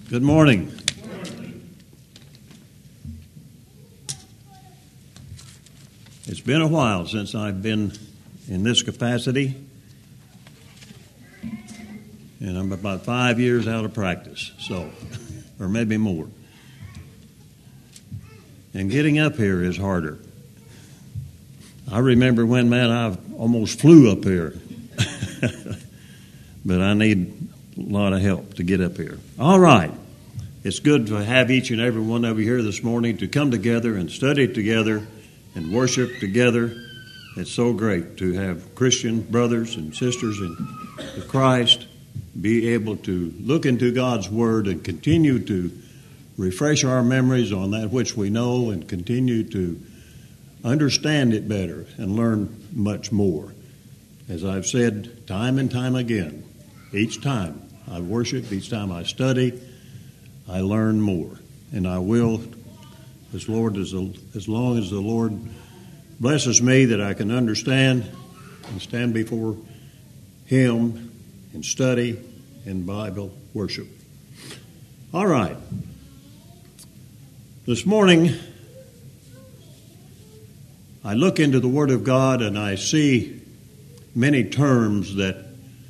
Good morning. It's been a while since I've been in this capacity, and I'm about 5 years out of practice, or maybe more. And getting up here is harder. I remember when, I almost flew up here, but I need a lot of help to get up here. All right. It's good to have each and every one of you here this morning to come together and study together and worship together. It's so great to have Christian brothers and sisters in Christ be able to look into God's Word and continue to refresh our memories on that which we know and continue to understand it better and learn much more. As I've said time and time again, each time I worship, each time I study, I learn more, and I will as long as the Lord blesses me that I can understand and stand before Him and study and Bible worship. All right. This morning, I look into the Word of God and I see many terms that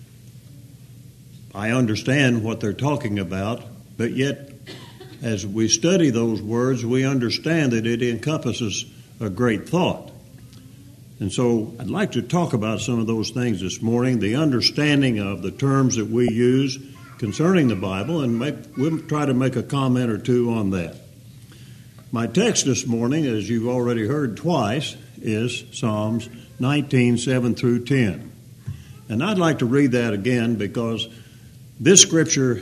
I understand what they're talking about, but yet as we study those words, we understand that it encompasses a great thought. And so I'd like to talk about some of those things this morning, the understanding of the terms that we use concerning the Bible, and we'll try to make a comment or two on that. My text this morning, as you've already heard twice, is Psalms 19, 7 through 10. And I'd like to read that again because this scripture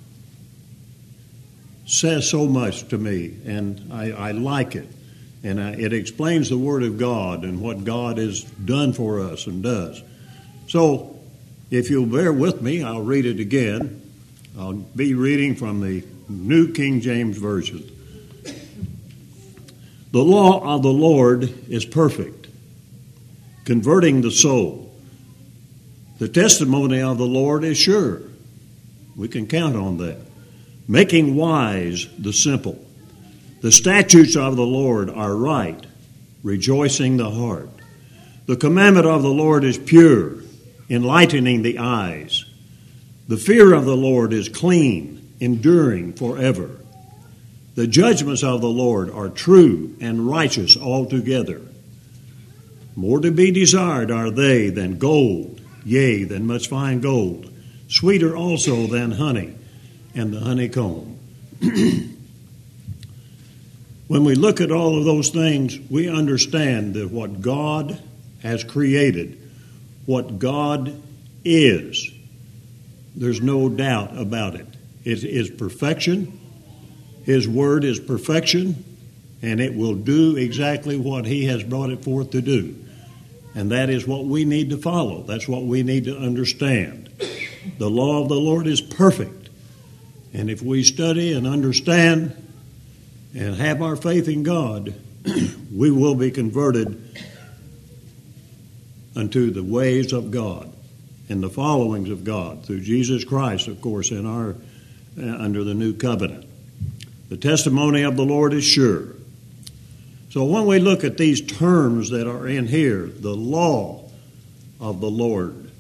says so much to me, and I like it. And it explains the Word of God and what God has done for us and does. So, if you'll bear with me, I'll read it again. I'll be reading from the New King James Version. The law of the Lord is perfect, converting the soul. The testimony of the Lord is sure. We can count on that. Making wise the simple. The statutes of the Lord are right, rejoicing the heart. The commandment of the Lord is pure, enlightening the eyes. The fear of the Lord is clean, enduring forever. The judgments of the Lord are true and righteous altogether. More to be desired are they than gold, yea, than much fine gold, sweeter also than honey and the honeycomb. When we look at all of those things, we understand that what God has created, what God is, there's no doubt about it. It is perfection. His Word is perfection, and it will do exactly what He has brought it forth to do. And that is what we need to follow. That's what we need to understand. The law of the Lord is perfect. And if we study and understand and have our faith in God, we will be converted unto the ways of God and the followings of God through Jesus Christ, of course, in our under the new covenant. The testimony of the Lord is sure. So when we look at these terms that are in here, the law of the Lord,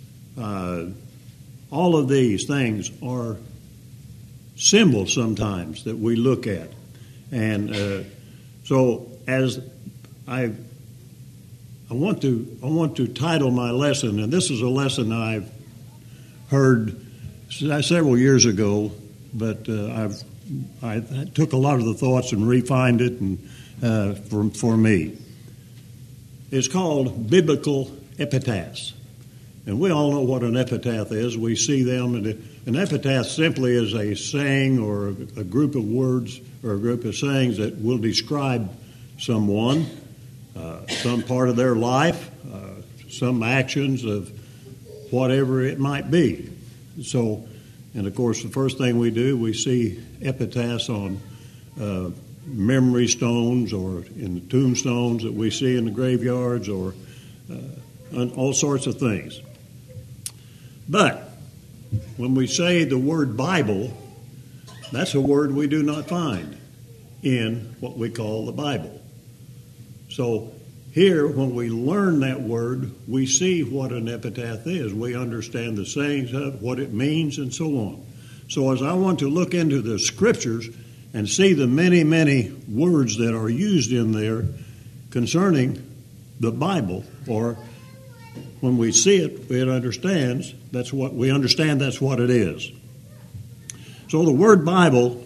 all of these things are symbols sometimes that we look at. And so as I want to title my lesson, and this is a lesson I've heard several years ago, but I took a lot of the thoughts and refined it and for me. It's called biblical epitaphs. And we all know what an epitaph is. We see them. And an epitaph simply is a saying or a group of words or a group of sayings that will describe someone, some part of their life, some actions of whatever it might be. So, and of course, the first thing we do, we see epitaphs on memory stones or in the tombstones that we see in the graveyards or all sorts of things. But when we say the word Bible, That's a word we do not find in what we call the Bible. So here, when we learn that word, we see what an epitaph is. We understand the sayings of it, what it means, and so on. So as I want to look into the Scriptures and see the many, many words that are used in there concerning the Bible, or when we see it, it understands that's what we understand. That's what it is. So the word Bible,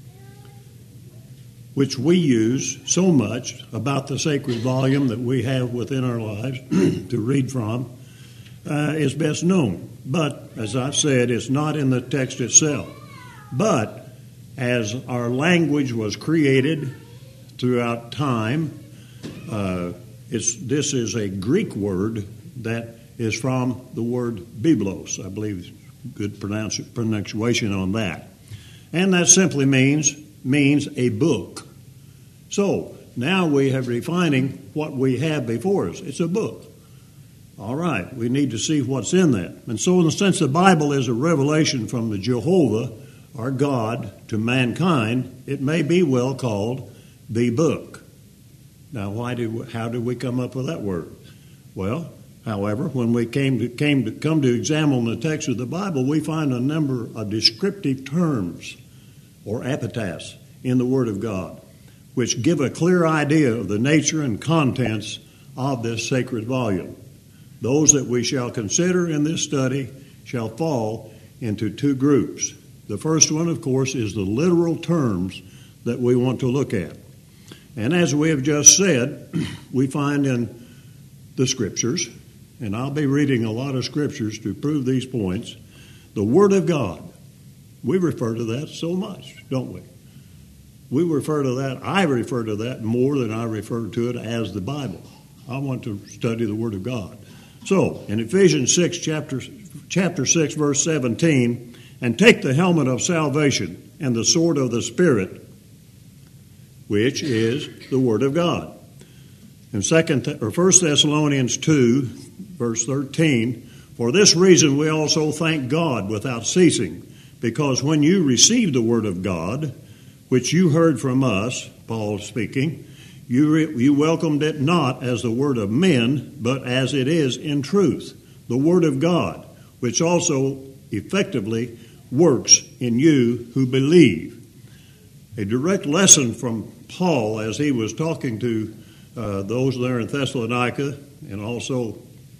which we use so much about the sacred volume that we have within our lives to read from, is best known. But as I've said, it's not in the text itself. But as our language was created throughout time, this is a Greek word that is from the word biblos. I believe is good pronunciation on that. And that simply means a book. So now we have refining what we have before us. It's a book. All right, we need to see what's in that. And so in the sense the Bible is a revelation from the Jehovah, our God, to mankind, it may be well called the book. Now, how did we come up with that word? Well, however, when we come to examine the text of the Bible, we find a number of descriptive terms or epitaphs in the Word of God, which give a clear idea of the nature and contents of this sacred volume. Those that we shall consider in this study shall fall into two groups. The first one, of course, is the literal terms that we want to look at. And as we have just said, we find in the Scriptures, and I'll be reading a lot of Scriptures to prove these points, the Word of God. We refer to that so much, don't we? We refer to that, I refer to that more than I refer to it as the Bible. I want to study the Word of God. So, in Ephesians 6, chapter 6, verse 17, and take the helmet of salvation and the sword of the Spirit, which is the Word of God. In 1 Thessalonians 2, verse 13, for this reason we also thank God without ceasing, because when you received the Word of God, which you heard from us, Paul speaking, you welcomed it not as the word of men, but as it is in truth, the Word of God, which also effectively works in you who believe. A direct lesson from Paul as he was talking to those there in Thessalonica and also,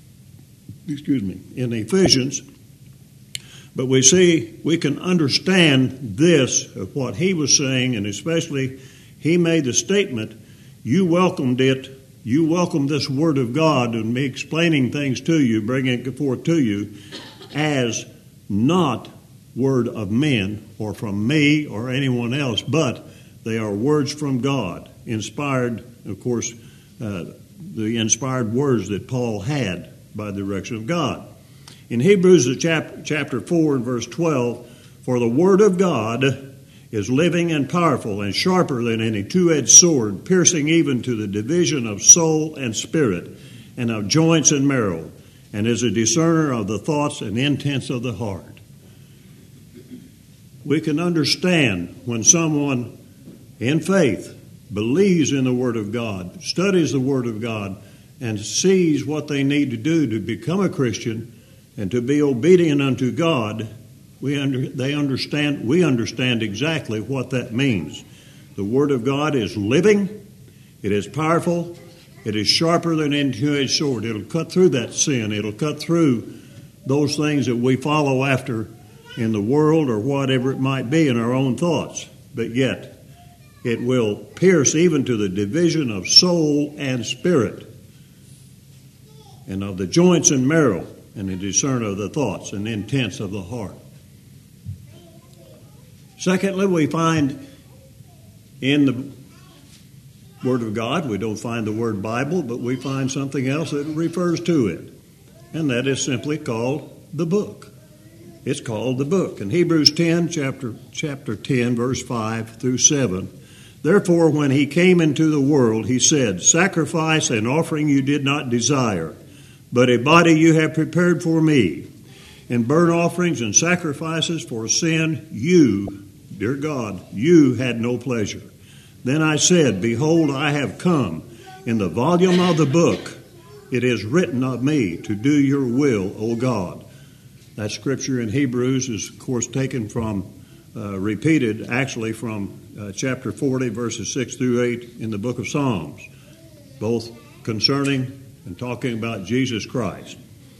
in Ephesians. But we can understand this, of what he was saying, and especially he made the statement, you welcomed this Word of God and me explaining things to you, bringing it forth to you, as not word of men or from me or anyone else, but they are words from God, inspired, of course, the inspired words that Paul had by the direction of God. In Hebrews chapter 4 and verse 12, for the Word of God is living and powerful and sharper than any two-edged sword, piercing even to the division of soul and spirit and of joints and marrow, and is a discerner of the thoughts and intents of the heart. We can understand when someone in faith believes in the Word of God, studies the Word of God, and sees what they need to do to become a Christian and to be obedient unto God, we understand exactly what that means. The Word of God is living, it is powerful, it is sharper than any two-edged sword. It'll cut through that sin. It'll cut through those things that we follow after in the world or whatever it might be in our own thoughts. But yet, it will pierce even to the division of soul and spirit and of the joints and marrow, and the discern of the thoughts and intents of the heart. Secondly, we find in the Word of God, we don't find the word Bible, but we find something else that refers to it, and that is simply called the book. It's called the book. In Hebrews 10, chapter 10, verse 5 through 7, therefore, when he came into the world, he said, sacrifice and offering you did not desire, but a body you have prepared for me. In burnt offerings and sacrifices for sin you dear God, you had no pleasure. Then I said, behold, I have come. In the volume of the book it is written of me to do your will, O God. That scripture in Hebrews is, of course, taken from, repeated actually from chapter 40, verses 6 through 8 in the book of Psalms, both concerning and talking about Jesus Christ.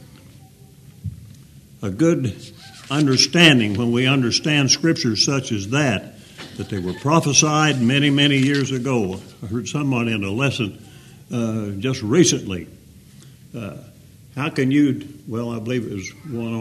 A good understanding, when we understand scriptures such as that they were prophesied many, many years ago. I heard someone in a lesson just recently. How can you, well, I believe it was one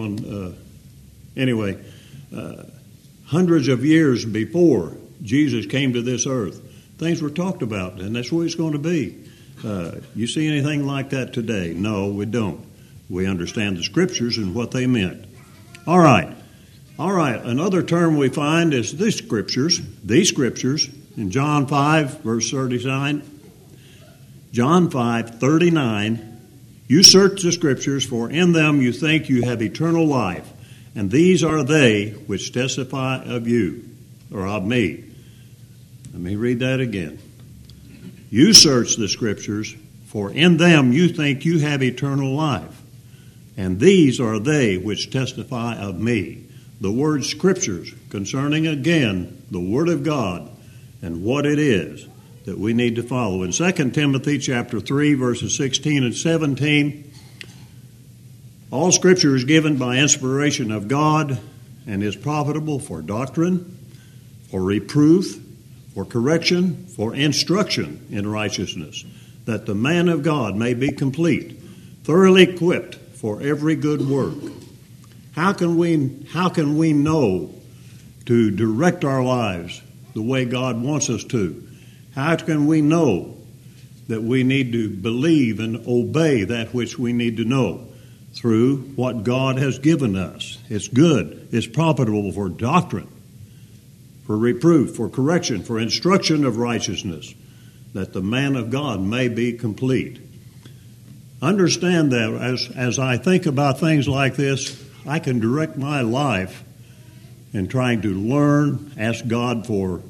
on, hundreds of years before Jesus came to this earth, things were talked about, and that's where it's going to be. You see anything like that today? No, we don't. We understand the scriptures and what they meant. All right. Another term we find is these scriptures in John 5, verse 39. John 5:39. You search the scriptures, for in them you think you have eternal life, and these are they which testify of you, or of me. Let me read that again. You search the scriptures, for in them you think you have eternal life, and these are they which testify of me. The word scriptures, concerning again the Word of God and what it is that we need to follow. In 2 Timothy chapter 3, verses 16 and 17, all scripture is given by inspiration of God and is profitable for doctrine, for reproof, for correction, for instruction in righteousness, that the man of God may be complete, thoroughly equipped for every good work. How can we know to direct our lives the way God wants us to? How can we know that we need to believe and obey that which we need to know? Through what God has given us. It's good. It's profitable for doctrine, for reproof, for correction, for instruction of righteousness, that the man of God may be complete. Understand that as I think about things like this, I can direct my life in trying to learn, ask God for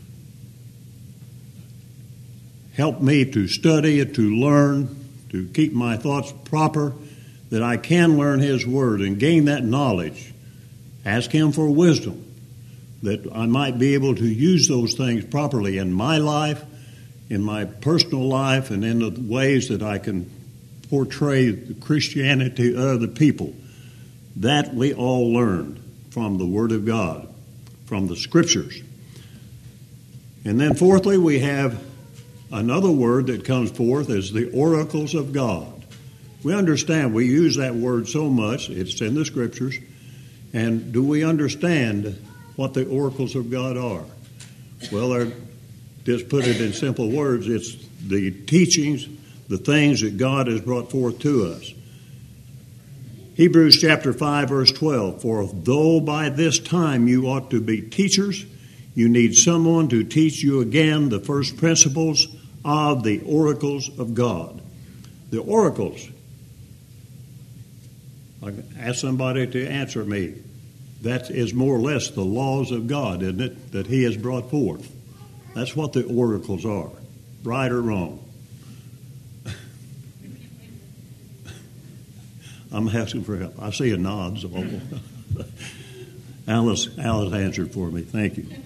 help me to study, to learn, to keep my thoughts proper, that I can learn His Word and gain that knowledge. Ask Him for wisdom, that I might be able to use those things properly in my life, in my personal life, and in the ways that I can portray the Christianity to other people. That we all learned from the Word of God, from the Scriptures. And then fourthly, we have another word that comes forth as the oracles of God. We understand, we use that word so much, it's in the Scriptures. And do we understand what the oracles of God are? Well, just put it in simple words, it's the teachings, the things that God has brought forth to us. Hebrews chapter 5, verse 12, for though by this time you ought to be teachers, you need someone to teach you again the first principles of the oracles of God. The oracles. I ask somebody to answer me. That is more or less the laws of God, isn't it, that He has brought forth. That's what the oracles are, right or wrong. I'm asking for help. I see a nod. So Alice answered for me. Thank you.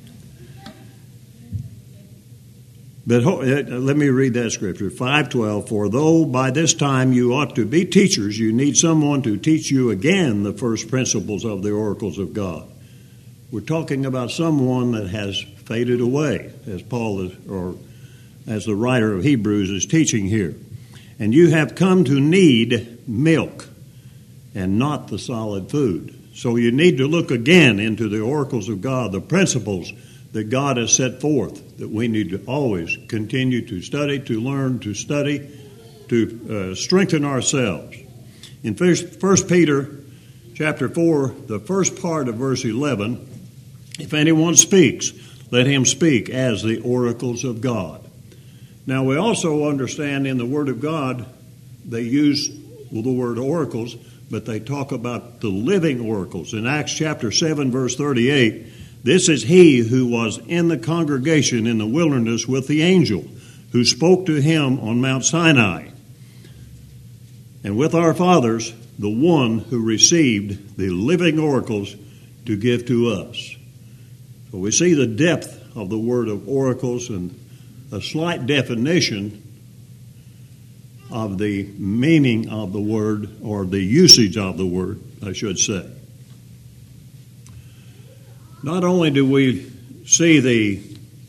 But let me read that scripture, 5:12. For though by this time you ought to be teachers, you need someone to teach you again the first principles of the oracles of God. We're talking about someone that has faded away, as Paul is, or as the writer of Hebrews is teaching here. And you have come to need milk and not the solid food. So you need to look again into the oracles of God, the principles that God has set forth, that we need to always continue to study, to learn, to study, to strengthen ourselves. In 1 Peter chapter 4, the first part of verse 11, if anyone speaks, let him speak as the oracles of God. Now, we also understand in the Word of God, they use the word oracles, but they talk about the living oracles. In Acts chapter 7, verse 38, This is he who was in the congregation in the wilderness with the angel who spoke to him on Mount Sinai, and with our fathers, the one who received the living oracles to give to us. So we see the depth of the word of oracles and a slight definition of the meaning of the word, or the usage of the word, I should say. Not only do we see the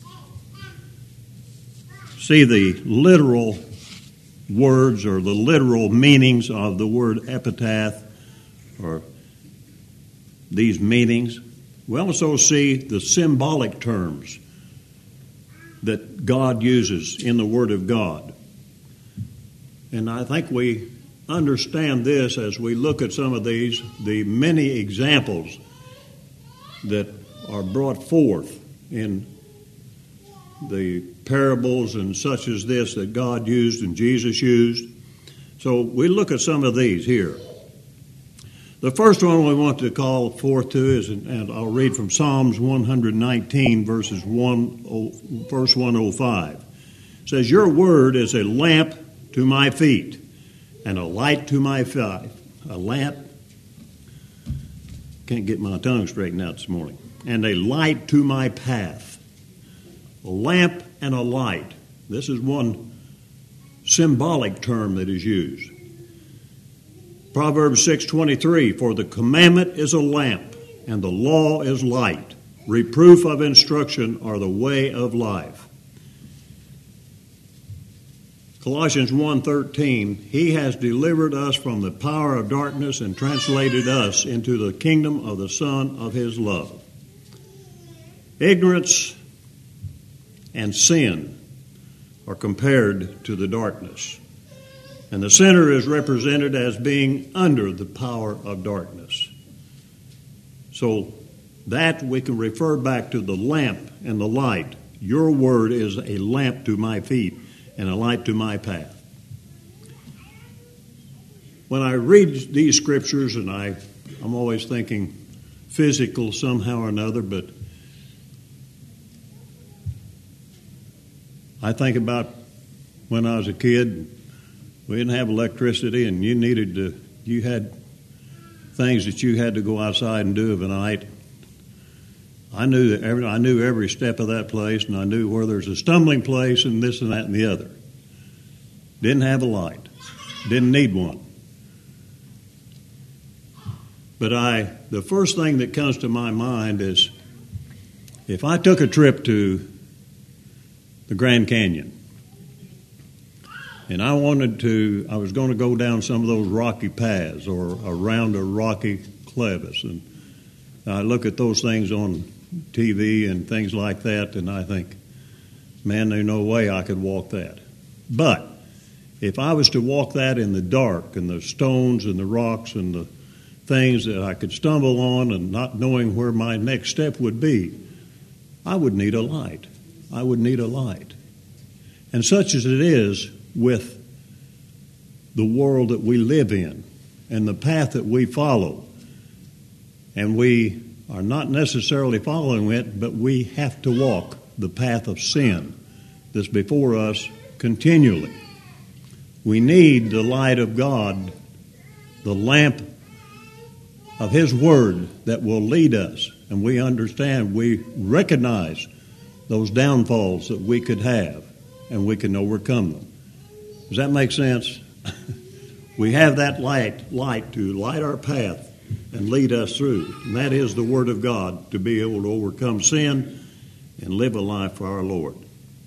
literal words or the literal meanings of the word epitaph, or these meanings, we also see the symbolic terms that God uses in the Word of God. And I think we understand this as we look at some of these, the many examples that are brought forth in the parables and such as this that God used and Jesus used. So we look at some of these here. The first one we want to call forth to is, and I'll read from Psalms 119, verse 105. It says, "Your word is a lamp to my feet and a light to my path." A lamp, can't get my tongue straightened out this morning. And a light to my path. A lamp and a light. This is one symbolic term that is used. Proverbs 6:23, "For the commandment is a lamp, and the law is light. Reproof of instruction are the way of life." Colossians 1:13, "He has delivered us from the power of darkness and translated us into the kingdom of the Son of His love." Ignorance and sin are compared to the darkness. And the sinner is represented as being under the power of darkness. So that we can refer back to the lamp and the light. Your word is a lamp to my feet and a light to my path. When I read these scriptures, and I'm always thinking physical somehow or another, but I think about when I was a kid. We didn't have electricity, and you had things that you had to go outside and do of a night. I knew every step of that place, and I knew where there's a stumbling place and this and that and the other. Didn't have a light. Didn't need one. But the first thing that comes to my mind is if I took a trip to the Grand Canyon, and I was going to go down some of those rocky paths or around a rocky crevice. And I look at those things on TV and things like that, and I think, man, there's no way I could walk that. But if I was to walk that in the dark and the stones and the rocks and the things that I could stumble on and not knowing where my next step would be, I would need a light. I would need a light. And such as it is with the world that we live in and the path that we follow. And we are not necessarily following it, but we have to walk the path of sin that's before us continually. We need the light of God, the lamp of His Word that will lead us. And we understand, we recognize those downfalls that we could have, and we can overcome them. Does that make sense? We have that light to light our path and lead us through. And that is the Word of God, to be able to overcome sin and live a life for our Lord.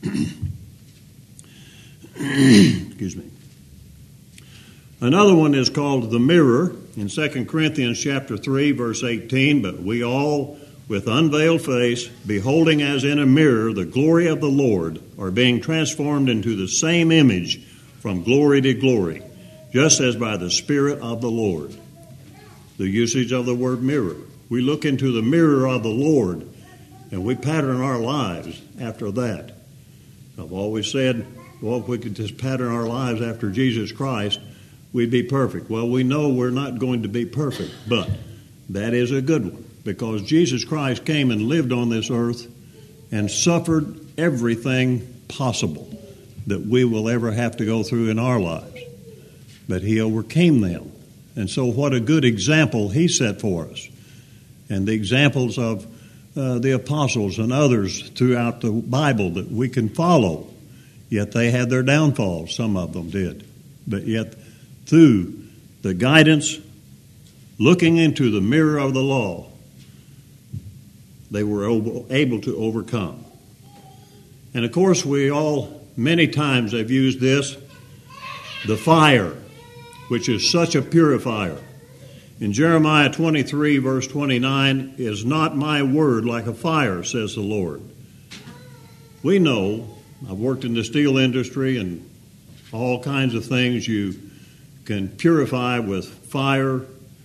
Excuse me. Another one is called the mirror in 2 Corinthians chapter 3, verse 18. "But we all, with unveiled face, beholding as in a mirror the glory of the Lord, are being transformed into the same image from glory to glory, just as by the Spirit of the Lord." The usage of the word mirror. We look into the mirror of the Lord, and we pattern our lives after that. I've always said, well, if we could just pattern our lives after Jesus Christ, we'd be perfect. Well, we know we're not going to be perfect, but that is a good one, because Jesus Christ came and lived on this earth and suffered everything possible that we will ever have to go through in our lives. But he overcame them. And so what a good example he set for us. And the examples of the apostles and others throughout the Bible that we can follow. Yet they had their downfalls, some of them did. But yet through the guidance, looking into the mirror of the law, they were able to overcome. And of course we all many times have used this, the fire, which is such a purifier. In Jeremiah 23, verse 29, is not my word like a fire, says the Lord. We know, I've worked in the steel industry and all kinds of things you can purify with fire,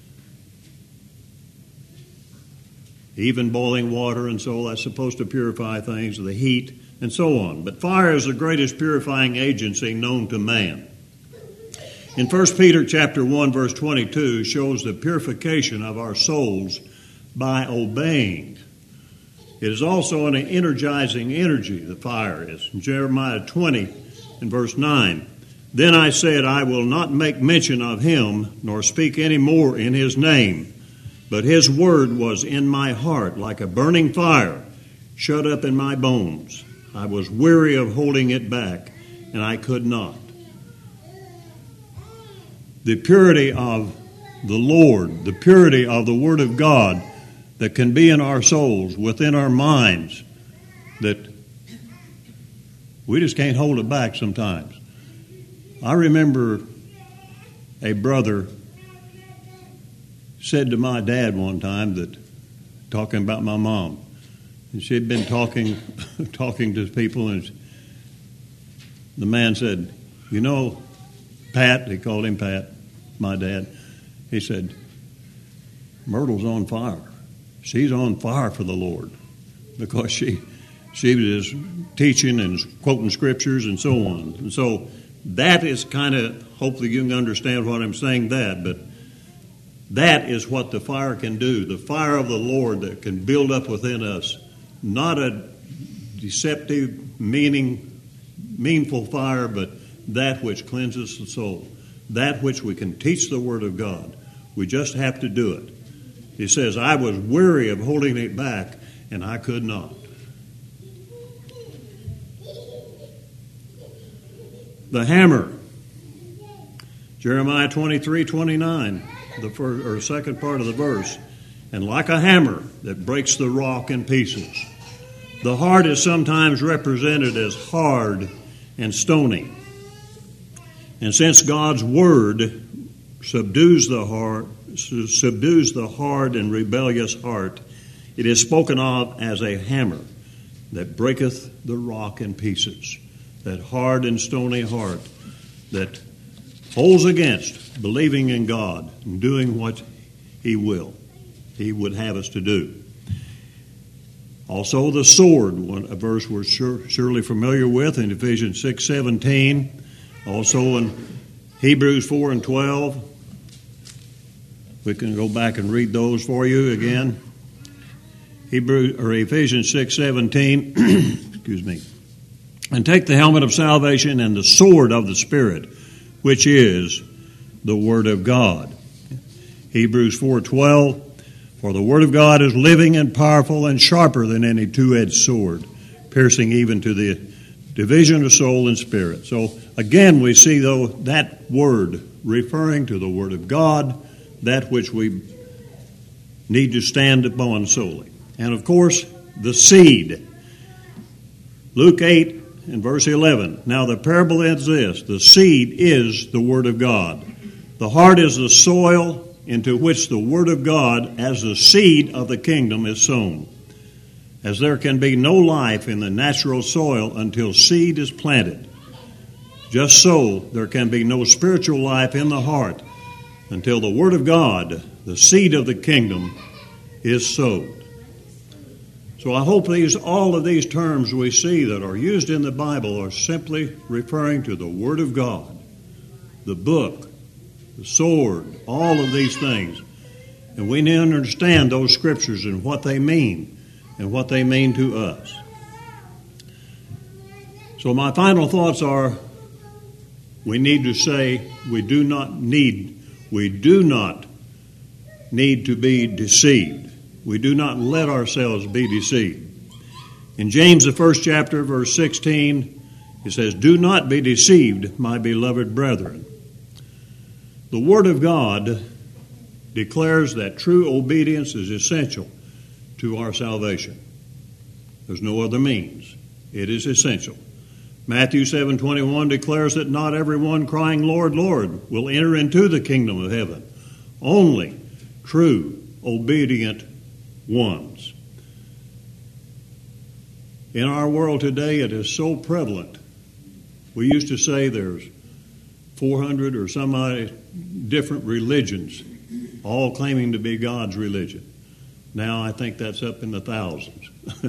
even boiling water, and so that's supposed to purify things, the heat, and so on. But fire is the greatest purifying agency known to man. In 1 Peter chapter 1, verse 22, shows the purification of our souls by obeying. It is also an energizing energy, the fire is. In Jeremiah 20, in verse 9, then I said, I will not make mention of him, nor speak any more in his name. But his word was in my heart like a burning fire, shut up in my bones. I was weary of holding it back, and I could not. The purity of the Lord, the purity of the Word of God that can be in our souls, within our minds, that we just can't hold it back sometimes. I remember a brother said to my dad one time that, talking about my mom, and she'd been talking to people, and the man said, you know, Pat, they called him Pat, my dad, he said, Myrtle's on fire. She's on fire for the Lord, because she was teaching and quoting scriptures and so on. And so that is kind of, hopefully you can understand what I'm saying but that is what the fire can do, the fire of the Lord that can build up within us, not a deceptive, meaningful fire, but that which cleanses the soul, that which we can teach the Word of God. We just have to do it. He says, I was weary of holding it back, and I could not. The hammer. Jeremiah 23:29, the first or second part of the verse. And like a hammer that breaks the rock in pieces. The heart is sometimes represented as hard and stony. And since God's word subdues the hard and rebellious heart, it is spoken of as a hammer that breaketh the rock in pieces. That hard and stony heart that holds against believing in God and doing what He would have us to do. Also the sword, a verse we're surely familiar with in Ephesians 6:17. Also in Hebrews 4:12. We can go back and read those for you again. Ephesians 6:17. Excuse me. And take the helmet of salvation and the sword of the Spirit, which is the Word of God. Hebrews 4:12. For the Word of God is living and powerful and sharper than any two-edged sword, piercing even to the division of soul and spirit. So again, we see though that word referring to the Word of God, that which we need to stand upon solely. And of course, the seed. Luke 8 and verse 11. Now the parable is this: the seed is the Word of God. The heart is the soil into which the Word of God as the seed of the kingdom is sown. As there can be no life in the natural soil until seed is planted, just so there can be no spiritual life in the heart until the Word of God, the seed of the kingdom, is sowed. So I hope all of these terms we see that are used in the Bible are simply referring to the Word of God, the book, the sword, all of these things. And we need to understand those scriptures and what they mean to us. So my final thoughts are, we need to say we do not need to be deceived. We do not let ourselves be deceived. In James, the first chapter, verse 16, it says, "Do not be deceived, my beloved brethren." The Word of God declares that true obedience is essential to our salvation. There's no other means. It is essential. Matthew 7:21 declares that not everyone crying, "Lord, Lord," will enter into the kingdom of heaven. Only true, obedient ones. In our world today, it is so prevalent. We used to say there's 400 or some odd different religions, all claiming to be God's religion. Now I think that's up in the thousands.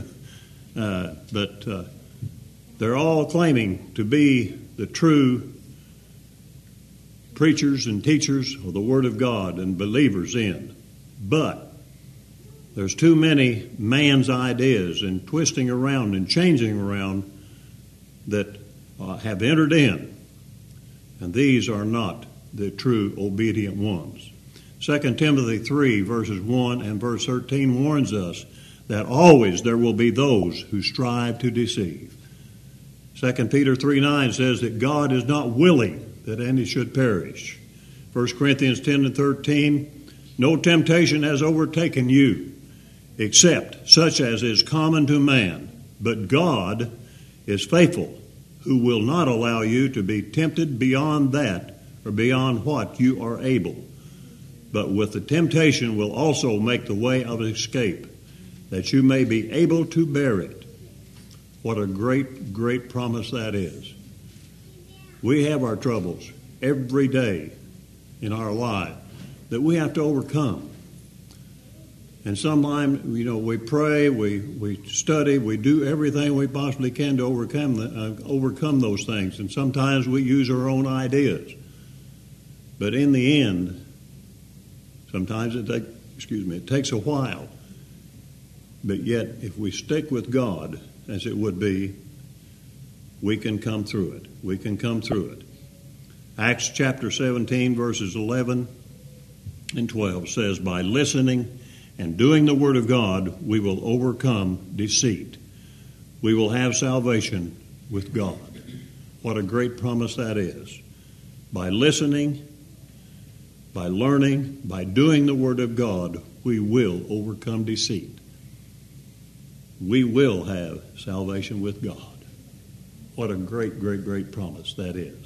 But they're all claiming to be the true preachers and teachers of the Word of God and believers in. But there's too many man's ideas and twisting around and changing around that have entered in. And these are not the true obedient ones. 2 Timothy 3 verses 1 and verse 13 warns us that always there will be those who strive to deceive. 2 Peter 3:9 says that God is not willing that any should perish. 1 Corinthians 10 and 13, "No temptation has overtaken you, except such as is common to man. But God is faithful, who will not allow you to be tempted beyond that, or beyond what you are able. But with the temptation will also make the way of escape, that you may be able to bear it." What a great, great promise that is. We have our troubles every day in our life that we have to overcome. And sometimes, we pray, we study, we do everything we possibly can to overcome those things. And sometimes we use our own ideas. But in the end, sometimes it takes a while. But yet, if we stick with God, as it would be, we can come through it. We can come through it. Acts chapter 17, verses 11 and 12 says, "By listening and doing the Word of God, we will overcome deceit. We will have salvation with God." What a great promise that is. By listening, by learning, by doing the Word of God, we will overcome deceit. We will have salvation with God. What a great, great, great promise that is.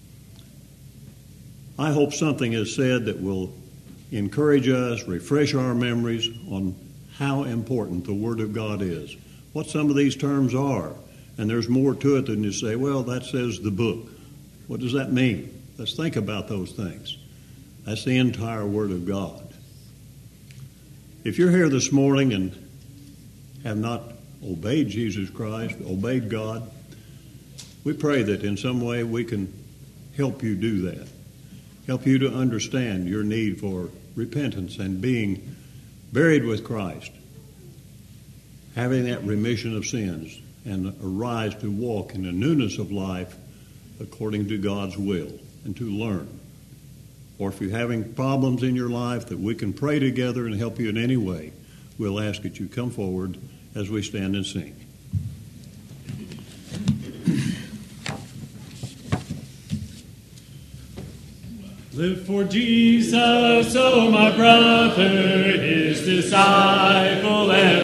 I hope something is said that will encourage us, refresh our memories on how important the Word of God is, what some of these terms are. And there's more to it than you say, well, that says the book. What does that mean? Let's think about those things. That's the entire Word of God. If you're here this morning and have not obeyed Jesus Christ, obeyed God, we pray that in some way we can help you do that. Help you to understand your need for repentance and being buried with Christ, having that remission of sins, and arise to walk in the newness of life according to God's will and to learn. Or if you're having problems in your life that we can pray together and help you in any way, we'll ask that you come forward as we stand and sing. Live for Jesus, oh my brother, his disciple.